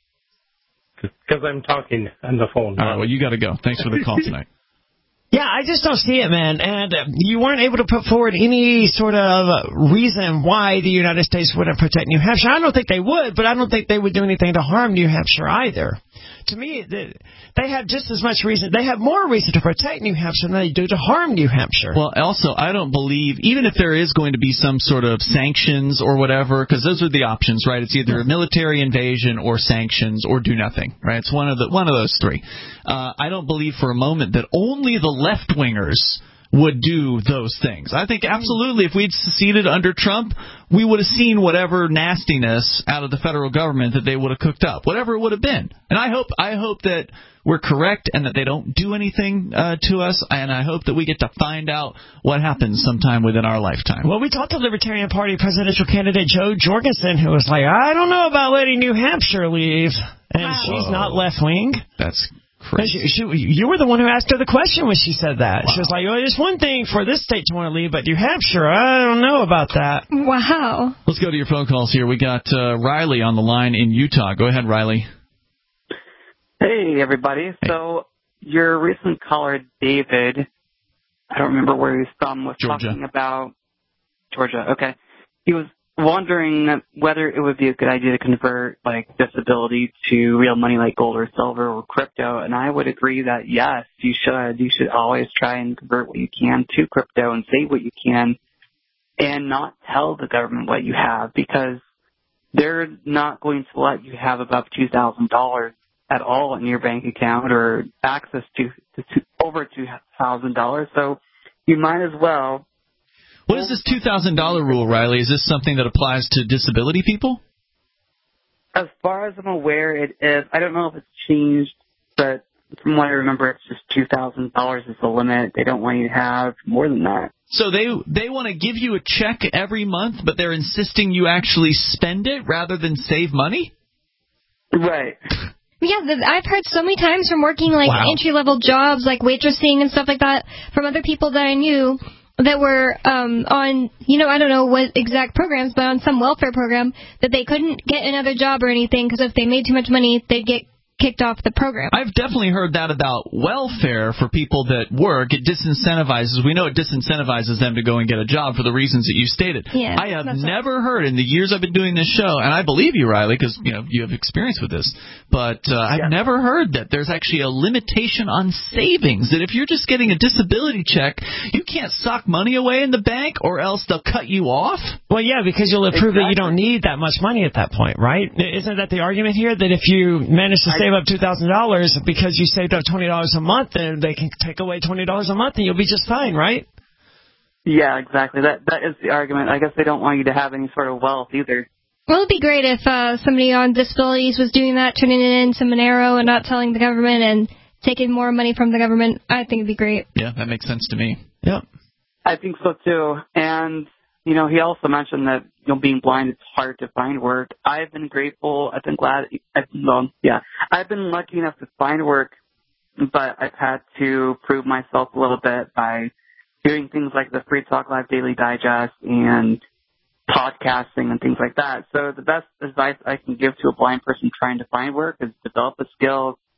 Because I'm talking on the phone. All right, well, you got to go. Thanks for the call tonight. Yeah, I just don't see it, man. And uh, you weren't able to put forward any sort of reason why the United States wouldn't protect New Hampshire. I don't think they would, but I don't think they would do anything to harm New Hampshire either. To me, they have just as much reason. They have more reason to protect New Hampshire than they do to harm New Hampshire. Well, also, I don't believe, even if there is going to be some sort of sanctions or whatever, because those are the options, right? It's either a military invasion or sanctions or do nothing, right? It's one of the one of those three. Uh, I don't believe for a moment that only the left-wingers would do those things. I think absolutely if we'd seceded under Trump, we would have seen whatever nastiness out of the federal government that they would have cooked up, whatever it would have been. And I hope I hope that we're correct and that they don't do anything uh, to us, and I hope that we get to find out what happens sometime within our lifetime. Well, we talked to Libertarian Party presidential candidate Joe Jorgensen, who was like, I don't know about letting New Hampshire leave, and wow. She's not left-wing. That's She, she, you were the one who asked her the question when she said that. Wow. She was like, well, it's one thing for this state to want to leave, but New Hampshire, I don't know about that. Wow. Let's go to your phone calls here. We got uh, Riley on the line in Utah. Go ahead, Riley. Hey, everybody. Hey. So your recent caller, David, I don't remember where he's from, was Georgia. talking about Georgia. Okay. He was wondering whether it would be a good idea to convert like disability to real money like gold or silver or crypto, and I would agree that yes, you should. You should always try and convert what you can to crypto and save what you can and not tell the government what you have, because they're not going to let you have above two thousand dollars at all in your bank account or access to, to, to over two thousand dollars, so you might as well. What is this two thousand dollars rule, Riley? Is this something that applies to disability people? As far as I'm aware, it is. I don't know if it's changed, but from what I remember, it's just two thousand dollars is the limit. They don't want you to have more than that. So they they want to give you a check every month, but they're insisting you actually spend it rather than save money? Right. Yeah, I've heard so many times from working like wow. entry-level jobs, like waitressing and stuff like that, from other people that I knew that were um, on, you know, I don't know what exact programs, but on some welfare program, that they couldn't get another job or anything because if they made too much money, they'd get kicked off the program. I've definitely heard that about welfare for people that work. It disincentivizes. We know it disincentivizes them to go and get a job for the reasons that you stated. Yeah, I have never heard in the years I've been doing this show, and I believe you, Riley, because you know you have experience with this, but uh, I've yeah. never heard that there's actually a limitation on savings, that if you're just getting a disability check, you can't sock money away in the bank or else they'll cut you off. Well, yeah, because you'll prove exactly. that you don't need that much money at that point, right? Isn't that the argument here, that if you manage to save up two thousand dollars because you saved up twenty dollars a month, and they can take away twenty dollars a month and you'll be just fine, right? Yeah, exactly. That That is the argument. I guess they don't want you to have any sort of wealth either. Well, it'd be great if uh, somebody on disabilities was doing that, turning it into Monero and not telling the government and taking more money from the government. I think it'd be great. Yeah, that makes sense to me. Yeah. I think so, too. And, you know, he also mentioned that, you know, being blind, it's hard to find work. I've been grateful. I've been glad. I've, well, yeah. I've been lucky enough to find work, but I've had to prove myself a little bit by doing things like the Free Talk Live Daily Digest and podcasting and things like that. So the best advice I can give to a blind person trying to find work is develop a skill,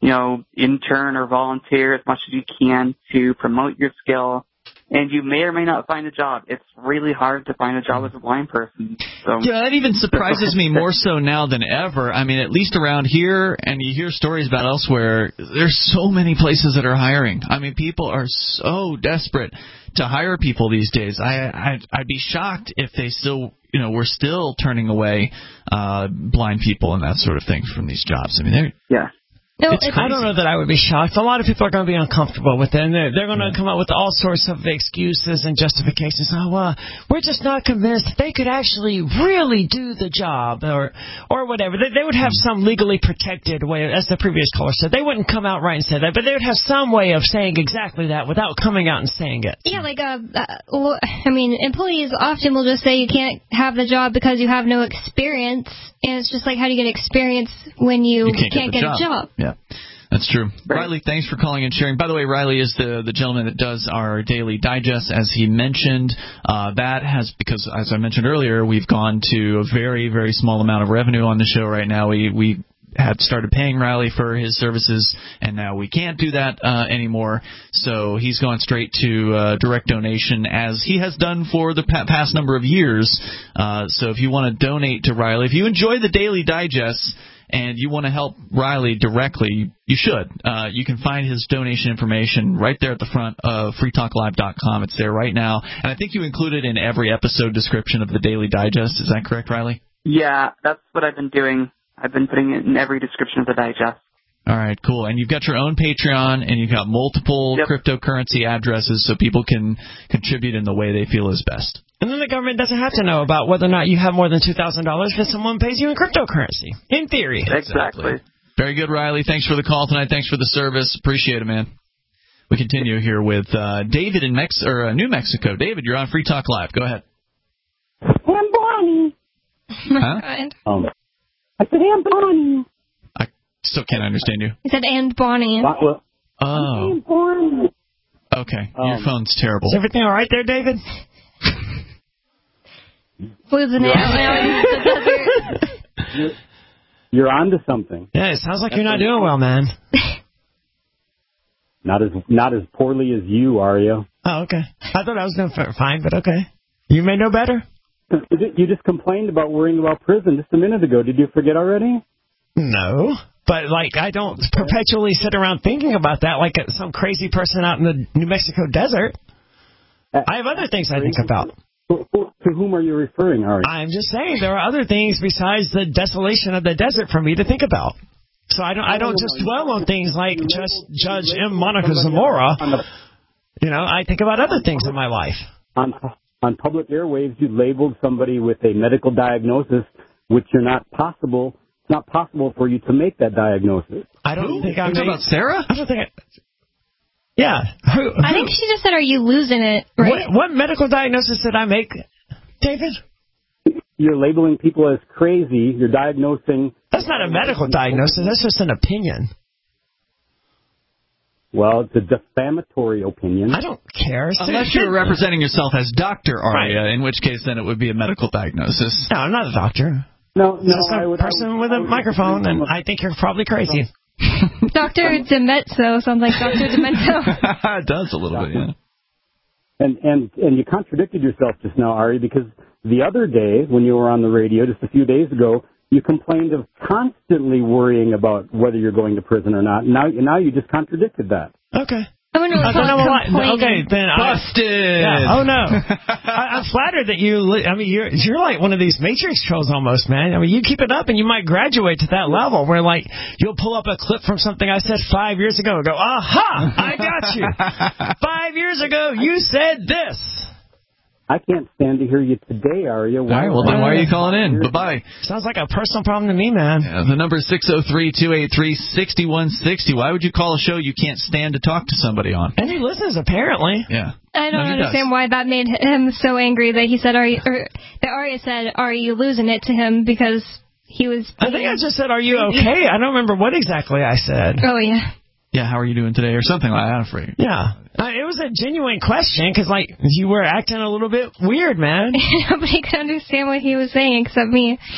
you know, intern or volunteer as much as you can to promote your skill. And you may or may not find a job. It's really hard to find a job as a blind person. So. Yeah, that even surprises me more so now than ever. I mean, at least around here, and you hear stories about elsewhere, there's so many places that are hiring. I mean, people are so desperate to hire people these days. I, I'd, I'd be shocked if they still, you know, we're still turning away uh, blind people and that sort of thing from these jobs. I mean, they're... Yeah. No, it's I don't know that I would be shocked. A lot of people are going to be uncomfortable with it, and they're, they're going to yeah. come up with all sorts of excuses and justifications. Oh, uh, we're just not convinced that they could actually really do the job, or or whatever. They, they would have some legally protected way, as the previous caller said. They wouldn't come out right and say that, but they would have some way of saying exactly that without coming out and saying it. Yeah, like, uh, uh, I mean, employees often will just say you can't have the job because you have no experience, and it's just like, how do you get experience when you, you can't, can't get, get, get a job? Yeah, that's true. Right. Riley, thanks for calling and sharing. By the way, Riley is the, the gentleman that does our daily digest, as he mentioned. Uh, that has, because as I mentioned earlier, we've gone to a very, very small amount of revenue on the show right now. We we had started paying Riley for his services, and now we can't do that uh, anymore. So he's gone straight to uh, direct donation, as he has done for the pa- past number of years. Uh, so if you want to donate to Riley, if you enjoy the daily digest, and you want to help Riley directly, you should. Uh, you can find his donation information right there at the front of free talk live dot com. It's there right now. And I think you include it in every episode description of the Daily Digest. Is that correct, Riley? Yeah, that's what I've been doing. I've been putting it in every description of the digest. All right, cool. And you've got your own Patreon, and you've got multiple yep. cryptocurrency addresses so people can contribute in the way they feel is best. And then the government doesn't have to know about whether or not you have more than two thousand dollars if someone pays you in cryptocurrency, in theory. Exactly. Very good, Riley. Thanks for the call tonight. Thanks for the service. Appreciate it, man. We continue here with uh, David in Mex- or, uh, New Mexico. David, you're on Free Talk Live. Go ahead. I'm Bonnie. Huh? um, I said, I'm Bonnie. I still can't understand you. He said, and Bonnie. Oh. And Bonnie. Okay. Um, Your phone's terrible. Is everything all right there, David? Losing it out in the desert. You're, you're on to something. Yeah, it sounds like That's you're not doing well, man. Not as not as poorly as you, are you? Oh, okay. I thought I was doing fine, but okay. You may know better. You just complained about worrying about prison just a minute ago. Did you forget already? No. But, like, I don't perpetually sit around thinking about that like some crazy person out in the New Mexico desert. I have other things I think about. To whom are you referring, Ari? I'm just saying there are other things besides the desolation of the desert for me to think about. So I don't I don't just dwell on things like just Judge M. Monica Zamora. You know, I think about other things in my life. On on public airwaves, you labeled somebody with a medical diagnosis, which you're not possible. It's not possible for you to make that diagnosis. I don't Who? think I'm about Sarah. I don't think. I, Yeah. Who, who? I think she just said, are you losing it, right? What, what medical diagnosis did I make, David? You're labeling people as crazy. You're diagnosing... That's not a medical diagnosis. That's just an opinion. Well, it's a defamatory opinion. I don't care. Unless you're representing yourself as Doctor Aria, right. In which case then it would be a medical diagnosis. No, I'm not a doctor. No, no. Just a I would, person I would, with a microphone, and I think you're probably crazy. Doctor Demezzo sounds like Doctor Demezzo. It does a little bit, yeah. And and and you contradicted yourself just now, Ari, because the other day when you were on the radio just a few days ago, you complained of constantly worrying about whether you're going to prison or not. Now, now you just contradicted that. Okay. Oh, no, I don't know why. Okay, then busted. I, yeah. Oh no, I, I'm flattered that you. Li- I mean, you're you're like one of these Matrix trolls almost, man. I mean, you keep it up, and you might graduate to that level where, like, you'll pull up a clip from something I said five years ago and go, "Aha! I got you." Five years ago, you said this. I can't stand to hear you today, Aria. All right, well, then why are you calling in? Bye-bye. Sounds like a personal problem to me, man. Yeah, the number is six oh three, two eight three, six one six oh. Why would you call a show you can't stand to talk to somebody on? And he listens, apparently. Yeah. I don't no, understand why that made him so angry that he said, "Are you?" Or that Aria said, "Are you losing it?" to him because he was. I think I just said, "Are you okay?" I don't remember what exactly I said. Oh yeah. Yeah, how are you doing today, or something like that. I'm afraid. Yeah, uh, it was a genuine question because, like, you were acting a little bit weird, man. Nobody could understand what he was saying except me.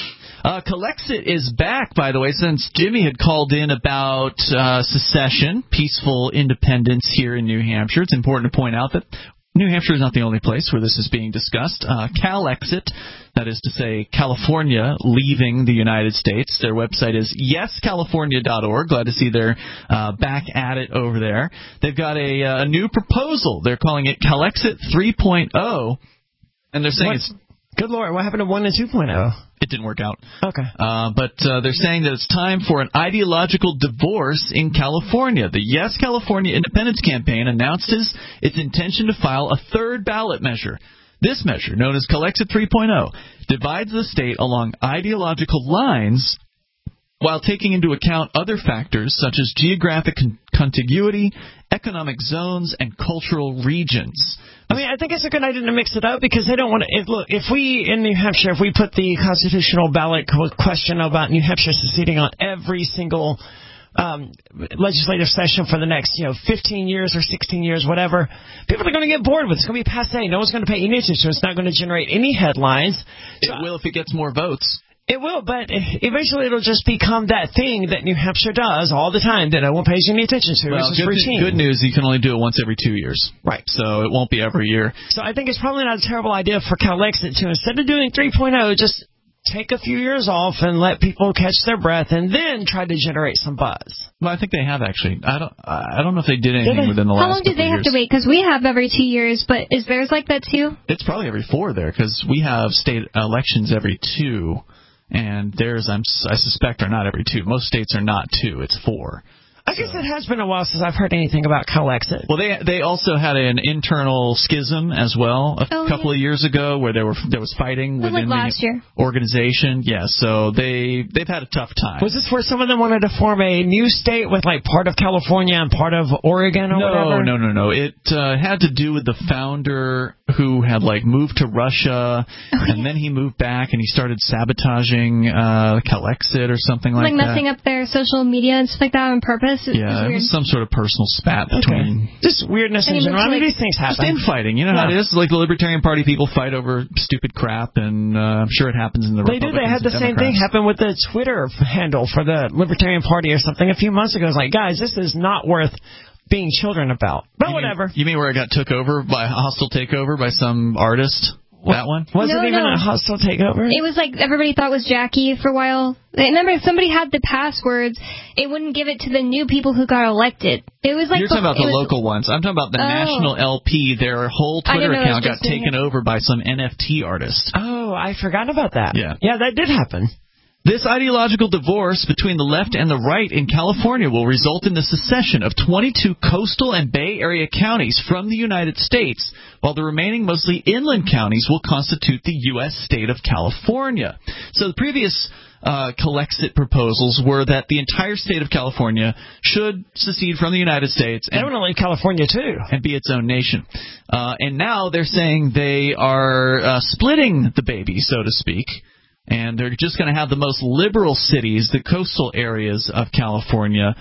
Uh, Calexit is back, by the way, since Jimmy had called in about uh, secession, peaceful independence here in New Hampshire. It's important to point out that New Hampshire is not the only place where this is being discussed. Uh, Calexit, that is to say California leaving the United States. Their website is yes california dot org. Glad to see they're uh, back at it over there. They've got a, uh, a new proposal. They're calling it Calexit three point oh, and they're saying what? it's... Good Lord, what happened to one and two point oh? It didn't work out. Okay. Uh, but uh, they're saying that it's time for an ideological divorce in California. The Yes California Independence Campaign announced his, its intention to file a third ballot measure. This measure, known as Calexit three point oh, divides the state along ideological lines while taking into account other factors such as geographic con- contiguity, economic zones, and cultural regions. I mean, I think it's a good idea to mix it up because they don't want to. If, look, if we in New Hampshire, if we put the constitutional ballot question about New Hampshire seceding on every single um, legislative session for the next, you know, fifteen years or sixteen years, whatever, people are going to get bored with it. It's going to be passé. No one's going to pay any attention. It's not going to generate any headlines. It will if it gets more votes. It will, but eventually it'll just become that thing that New Hampshire does all the time that no one pays any attention to. Well, it's just good, routine. good news, you can only do it once every two years. Right. So it won't be every year. So I think it's probably not a terrible idea for Calexit to, instead of doing three point oh, just take a few years off and let people catch their breath and then try to generate some buzz. Well, I think they have actually. I don't I don't know if they did anything did within the How last long do they have years. to wait? Because we have every two years, but is theirs like that too? It's probably every four there because we have state elections every two. And theirs, I'm, I suspect, are not every two. Most states are not two. It's four. I guess so. It has been a while since I've heard anything about Calexit. Well, they they also had an internal schism as well a oh, couple yeah. of years ago where there were there was fighting It was within like last the year. organization. Yeah, so they they've had a tough time. Was this where some of them wanted to form a new state with like part of California and part of Oregon or no, whatever? No, no, no, no. It uh, had to do with the founder who had like moved to Russia oh, and yeah. then he moved back and he started sabotaging uh, Calexit or something like, like that. Like messing up their social media and stuff like that on purpose. It yeah, was it was some sort of personal spat between... Okay. Just weirdness in general. I mean, these things happen. Just infighting. You know yeah. how it is? Like the Libertarian Party people fight over stupid crap, and uh, I'm sure it happens in the They Republicans do. They had the same thing happen with the Twitter handle for the Libertarian Party or something a few months ago. It was like, guys, this is not worth being children about. But you whatever. Mean, you mean where it got took over by a hostile takeover by some artist? That one? Was no, it even no. a hostile takeover? It was like everybody thought it was Jackie for a while. Remember, if somebody had the passwords, it wouldn't give it to the new people who got elected. It was like You're talking about the was, local ones. I'm talking about the oh. National L P. Their whole Twitter account got taken it. over by some N F T artist. Oh, I forgot about that. Yeah. Yeah, that did happen. This ideological divorce between the left and the right in California will result in the secession of twenty-two coastal and Bay Area counties from the United States, while the remaining mostly inland counties will constitute the U S state of California. So the previous uh, Calexit proposals were that the entire state of California should secede from the United States and, they want to leave California too and be its own nation. Uh, and now they're saying they are uh, splitting the baby, so to speak. And they're just going to have the most liberal cities, the coastal areas of California,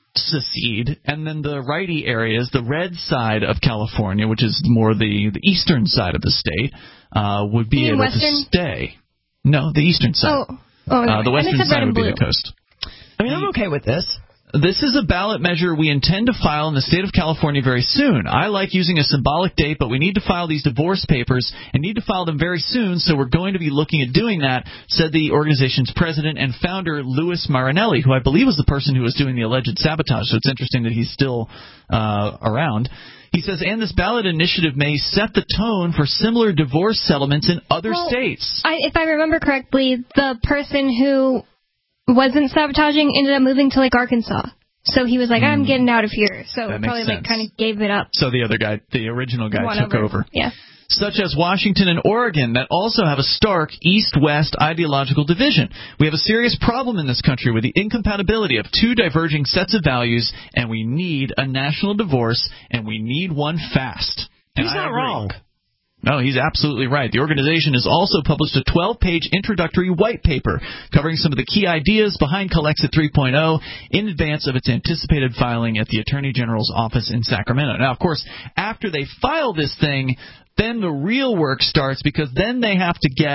secede. And then the righty areas, the red side of California, which is more the, the eastern side of the state, uh, would be you able western? to stay. No, the eastern side. Oh, oh uh, the western side would be blue. the coast. I mean, I'm okay with this. This is a ballot measure we intend to file in the state of California very soon. I like using a symbolic date, but we need to file these divorce papers and need to file them very soon, so we're going to be looking at doing that, said the organization's president and founder, Louis Marinelli, who I believe was the person who was doing the alleged sabotage, so it's interesting that he's still uh, around. He says, and this ballot initiative may set the tone for similar divorce settlements in other well, states. I, if I remember correctly, the person who wasn't sabotaging ended up moving to like Arkansas. So he was like, I'm getting out of here. So That probably makes like sense. kind of gave it up. So the other guy, the original guy, One took over. over. Yeah. Such as Washington and Oregon that also have a stark east-west ideological division. We have a serious problem in this country with the incompatibility of two diverging sets of values, and we need a national divorce, and we need one fast. And He's I not agree. wrong. No, he's absolutely right. The organization has also published a twelve-page introductory white paper covering some of the key ideas behind Calexit three point oh in advance of its anticipated filing at the Attorney General's office in Sacramento. Now, of course, after they file this thing, then the real work starts because then they have to get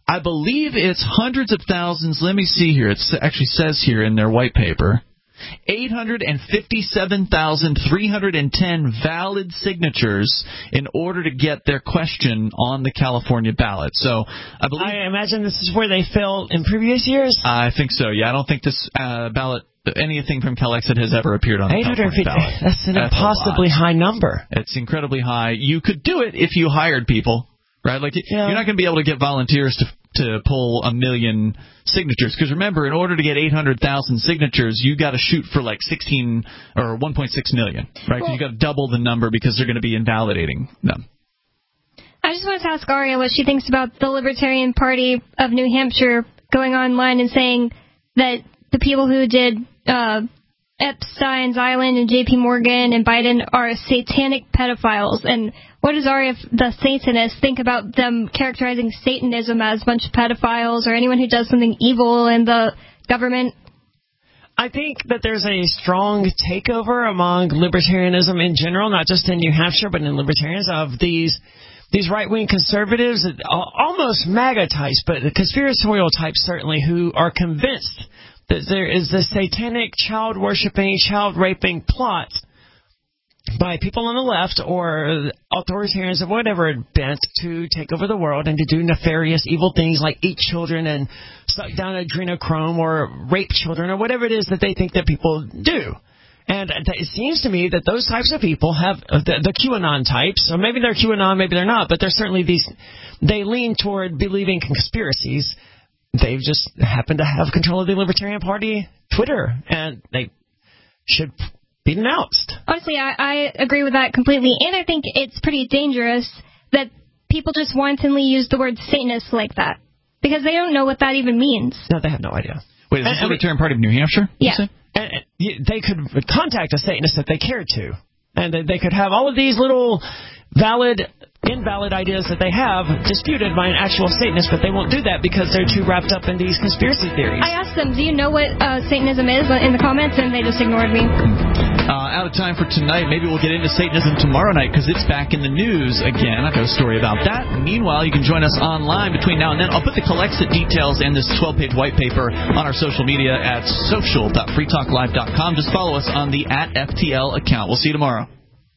I believe it's hundreds of thousands. Let me see here. It actually says here in their white paper, eight hundred fifty-seven thousand three hundred ten valid signatures in order to get their question on the California ballot. So I believe. I imagine this is where they failed in previous years? I think so, yeah. I don't think this uh, ballot, anything from Calexit has ever appeared on the California ballot. That's an That's impossibly high number. It's incredibly high. You could do it if you hired people, right? Like yeah. You're not going to be able to get volunteers to to pull a million signatures. Because remember, in order to get eight hundred thousand signatures, you got to shoot for like sixteen or one point six million, right? Well, you got to double the number because they're going to be invalidating them. I just wanted to ask Aria what she thinks about the Libertarian Party of New Hampshire going online and saying that the people who did uh, Epstein's Island and J P Morgan and Biden are satanic pedophiles. And what does Aria, the Satanist, think about them characterizing Satanism as a bunch of pedophiles or anyone who does something evil in the government? I think that there's a strong takeover among libertarianism in general, not just in New Hampshire, but in libertarians, of these these right-wing conservatives, almost MAGA types, but conspiratorial types certainly, who are convinced that there is this satanic child-worshipping, child-raping plot by people on the left or authoritarians of whatever bent to take over the world and to do nefarious, evil things like eat children and suck down adrenochrome or rape children or whatever it is that they think that people do. And it seems to me that those types of people have the, the QAnon types, or maybe they're QAnon, maybe they're not, but they're certainly these, they lean toward believing conspiracies. They just happen to have control of the Libertarian Party Twitter, and they should be denounced. Honestly, I, I agree with that completely, and I think it's pretty dangerous that people just wantonly use the word Satanist like that, because they don't know what that even means. No, they have no idea. Wait, is this the Libertarian Party of New Hampshire? Yeah. And they could contact a Satanist if they cared to, and they could have all of these little valid, invalid ideas that they have disputed by an actual Satanist, but they won't do that because they're too wrapped up in these conspiracy theories. I asked them, do you know what uh, Satanism is in the comments, and they just ignored me. Uh, out of time for tonight. Maybe we'll get into Satanism tomorrow night because it's back in the news again. I've got a story about that. Meanwhile, you can join us online between now and then. I'll put the Calexit details and this twelve-page white paper on our social media at social dot free talk live dot com. Just follow us on the at F T L account. We'll see you tomorrow.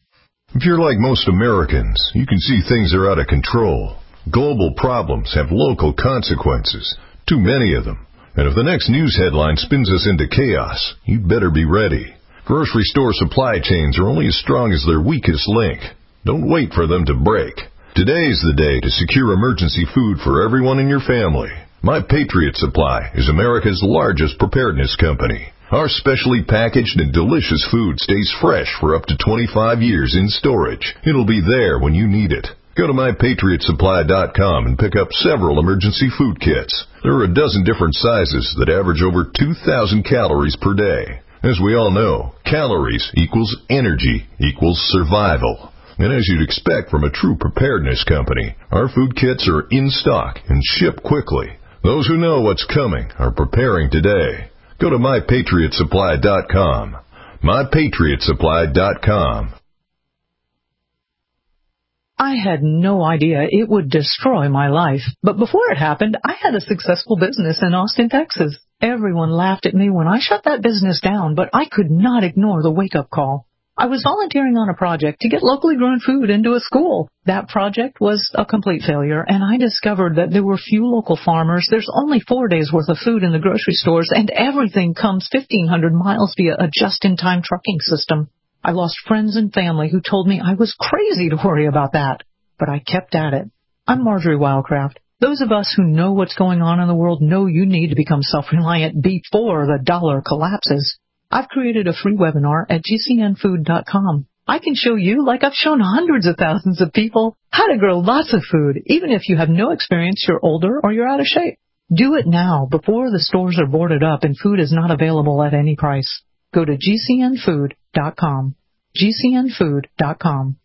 If you're like most Americans, you can see things are out of control. Global problems have local consequences, too many of them. And if the next news headline spins us into chaos, you'd better be ready. Grocery store supply chains are only as strong as their weakest link. Don't wait for them to break. Today's the day to secure emergency food for everyone in your family. My Patriot Supply is America's largest preparedness company. Our specially packaged and delicious food stays fresh for up to twenty-five years in storage. It'll be there when you need it. Go to my patriot supply dot com and pick up several emergency food kits. There are a dozen different sizes that average over two thousand calories per day. As we all know, calories equals energy equals survival. And as you'd expect from a true preparedness company, our food kits are in stock and ship quickly. Those who know what's coming are preparing today. Go to my patriot supply dot com. my patriot supply dot com. I had no idea it would destroy my life. But before it happened, I had a successful business in Austin, Texas. Everyone laughed at me when I shut that business down, but I could not ignore the wake-up call. I was volunteering on a project to get locally grown food into a school. That project was a complete failure, and I discovered that there were few local farmers. There's only four days' worth of food in the grocery stores, and everything comes fifteen hundred miles via a just-in-time trucking system. I lost friends and family who told me I was crazy to worry about that, but I kept at it. I'm Marjorie Wildcraft. Those of us who know what's going on in the world know you need to become self-reliant before the dollar collapses. I've created a free webinar at G C N food dot com. I can show you, like I've shown hundreds of thousands of people, how to grow lots of food, even if you have no experience, you're older, or you're out of shape. Do it now before the stores are boarded up and food is not available at any price. Go to G C N food dot com. G C N food dot com.